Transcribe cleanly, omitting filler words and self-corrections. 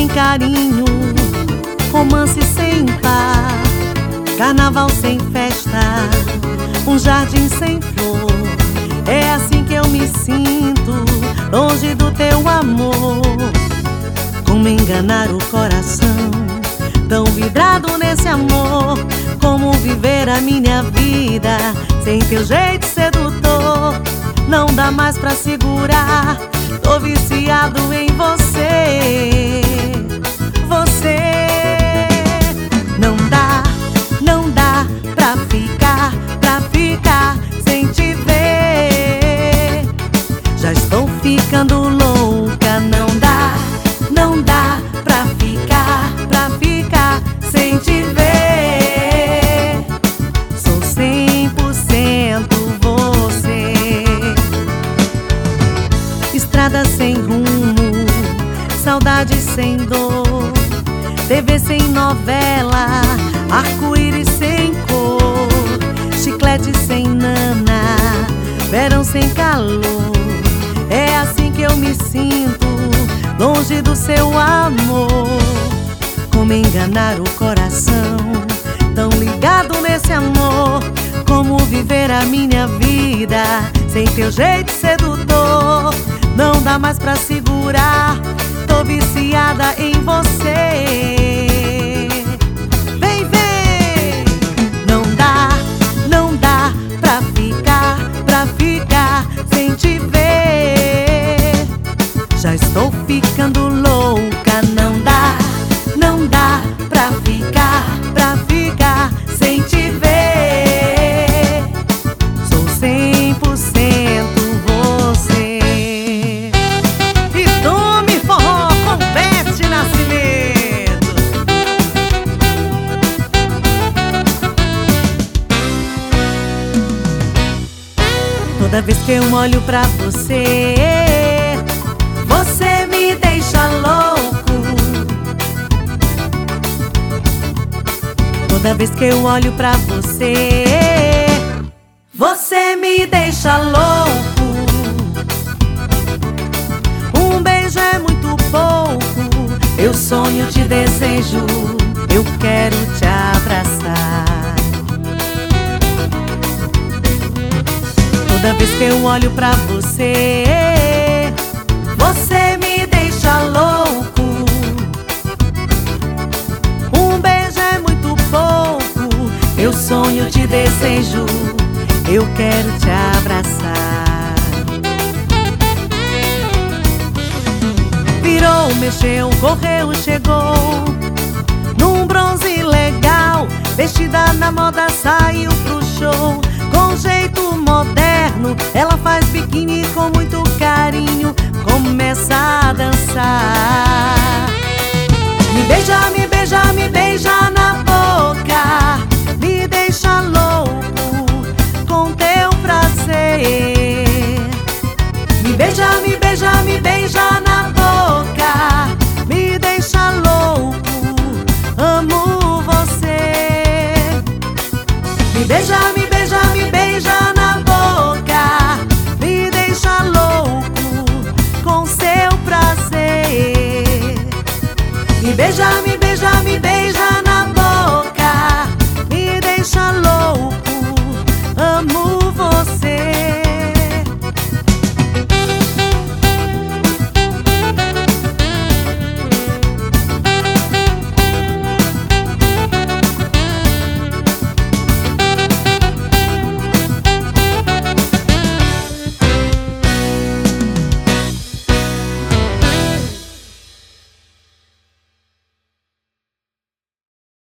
sem carinho, romance sem par, carnaval sem festa, um jardim sem flor. É assim que eu me sinto, longe do teu amor. Como enganar o coração, tão vidrado nesse amor? Como viver a minha vida sem teu jeito sedutor? Não dá mais pra segurar, tô viciado em você. Você não dá pra ficar sem te ver. Já estou ficando louca, não dá pra ficar sem te ver. Sou 100% você. Estrada sem rumo, saudade sem dor, TV sem novela, arco-íris sem cor, chiclete sem nana, verão sem calor. É assim que eu me sinto, longe do seu amor. Como enganar o coração, tão ligado nesse amor? Como viver a minha vida sem teu jeito sedutor? Não dá mais pra segurar, tô viciada em você. Vem, vem! Não dá pra ficar sem te ver. Já estou ficando louca, não dá pra ficar sem te ver. Sou 100% você. E tome forró com Beth Nascimento. Toda vez que eu olho pra você, você me deixa louco. Toda vez que eu olho pra você, você me deixa louco. Um beijo é muito pouco, eu sonho, te desejo, eu quero te abraçar. Toda vez que eu olho pra você, você me deixa louco. Um beijo é muito pouco, eu sonho, te desejo, eu quero te abraçar. Virou, mexeu, correu, chegou num bronze legal, vestida na moda, saiu pro show. Com jeito moderno, ela faz biquíni com muito carinho, começa a dançar. Me beija, me beija, me beija na boca, me deixa louco com teu prazer. Me beija, me beija, me beija na boca, me deixa louco, amo você. Me beija,